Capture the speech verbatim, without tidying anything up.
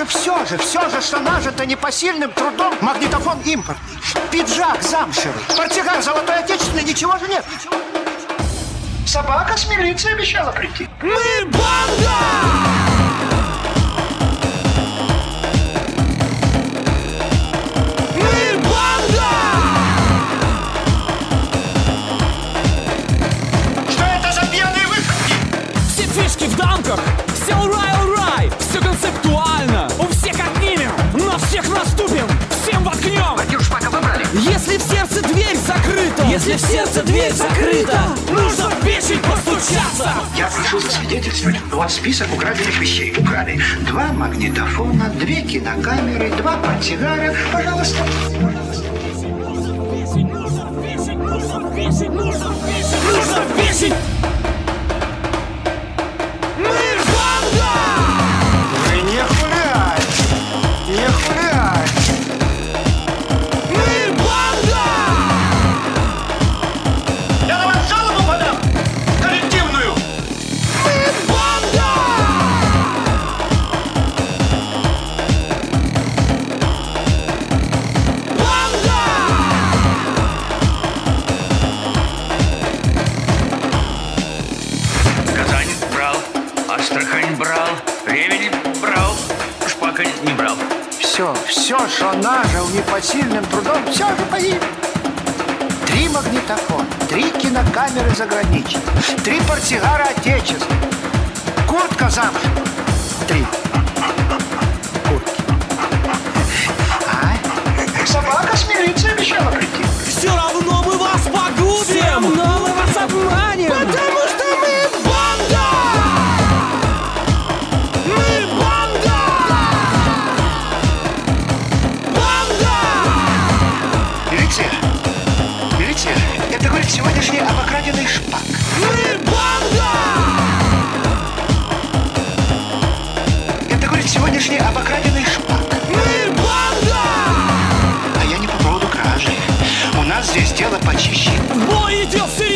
же, все же, все же, что нажито непосильным трудом. Магнитофон импортный, пиджак замшевый, портсигар золотой отечественный, ничего же нет. Собака с милицией обещала прийти. Мы банда! В дамках, все урай-урай, все концептуально. У всех одними, на всех наступим, всем воткнем. Катюш, пока выбрали. Если в сердце дверь закрыта, если в сердце дверь закрыта, нужно в печень постучаться. Я прошу засвидетельствовать, вот список украденных вещей. Украли два магнитофона, две кинокамеры, два портсигара. Пожалуйста. Нужно в печень. Астрахань брал, Ревень брал, Шпака не брал. Все, все, что нажил непосильным трудом, все же погиб. Три магнитофона, три кинокамеры заграничные, три портсигара отечественные, куртка замшевая, три куртки. А? Собака с милицией обещала прийти. Все равно мы вас погубим, все равно мы вас обманем, потому что мы банда! Это, говорит, сегодняшний обокраденный Шпак. Мы банда! Это, говорит, сегодняшний обокраденный Шпак. Мы банда! А я не по поводу кражи. У нас здесь дело почище. Бой идет серьезно!